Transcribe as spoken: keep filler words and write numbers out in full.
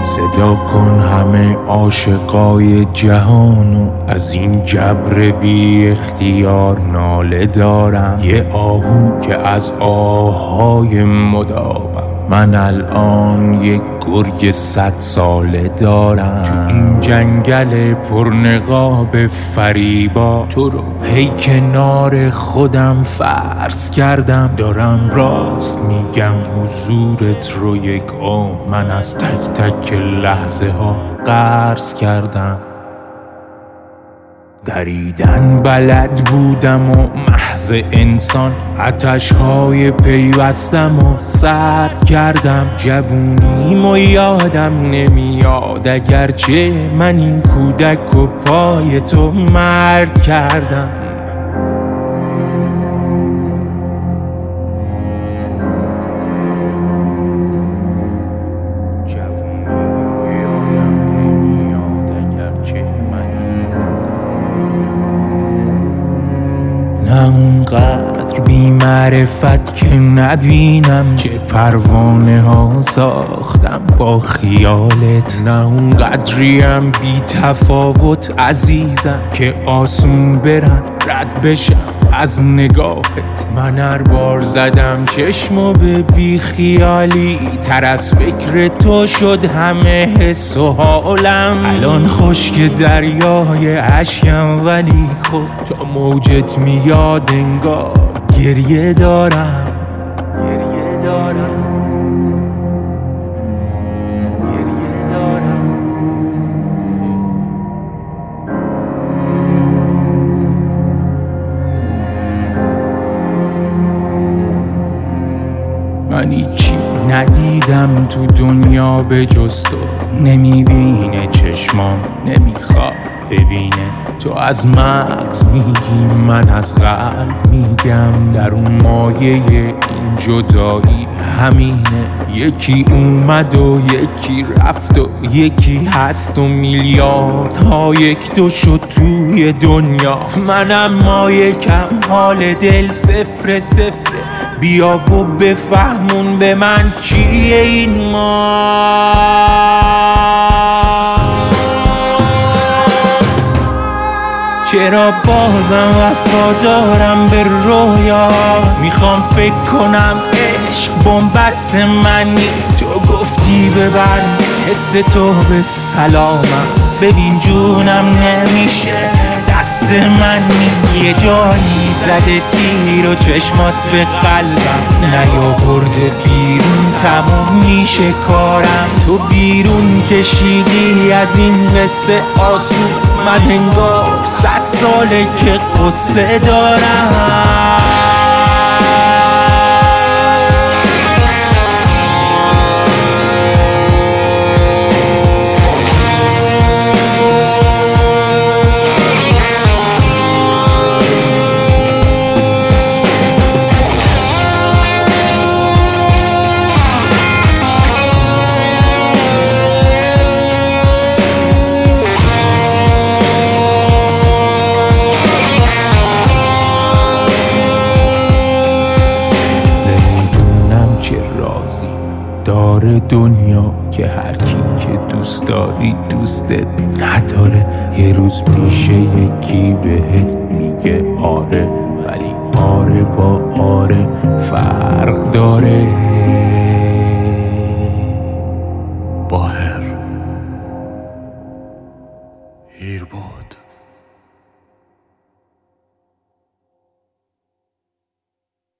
صدا کن همه عاشقای جهانو، از این جبر بی اختیار ناله دارم. یه آهو که از آهای مدامم، من الان یک گرگ صد ساله دارم. تو این جنگل پرنقاب فریبا، تو رو هی کنار خودم فرض کردم. دارم راست میگم حضورت رو یک عمر من از تک تک لحظه ها قرض کردم. دریدن بلد بودم و محض انسان آتش‌های پیوستم و سرد کردم. جوونیم و یادم نمیاد اگرچه من این کودک و پای تو مرد کردم. نه اونقدر بی معرفت که نبینم چه پروانه ها ساختم با خیالت. نه اونقدریم بی تفاوت عزیزم که آسون برن رد بشم از نگاهت. من هر بار زدم چشمو به بی خیالی، تر از فکر تو شد همه حس و حالم. الان خشک دریای اشکم ولی خب تا موجت میاد انگار گریه دارم. گریه دارم گریه دارم من هیچی ندیدم تو دنیا به جز تو، نمیبینه چشمام نمیخواد ببینه. تو از مغز میگی من از قلب میگم، در اون مایه این جدایی همینه. یکی اومد و یکی رفت و یکی هست و میلیارد ها یک دو شد توی دنیا. منم ما یکم حال دل صفر صفره، بیا و بفهمون به من چیه این ما. چرا بازم وفادارم به رویا، میخوام فکر کنم عشق بنبست من نیست. تو گفتی ببر حس تو به سلامت، ببین جونم نمیشه دست من نیست. یه جایی زده تیر و چشمات به قلبم، نیاورده بیرون تموم میشه کارم. تو بیرون کشیدی از این قصه آسون، من انگار صد ساله که قصه دارم. داره دنیا که هر کی که دوست داری دوستت نداره. یه روز میشه یکی بهت میگه آره، ولی آره با آره فرق داره. باهر هیر بود.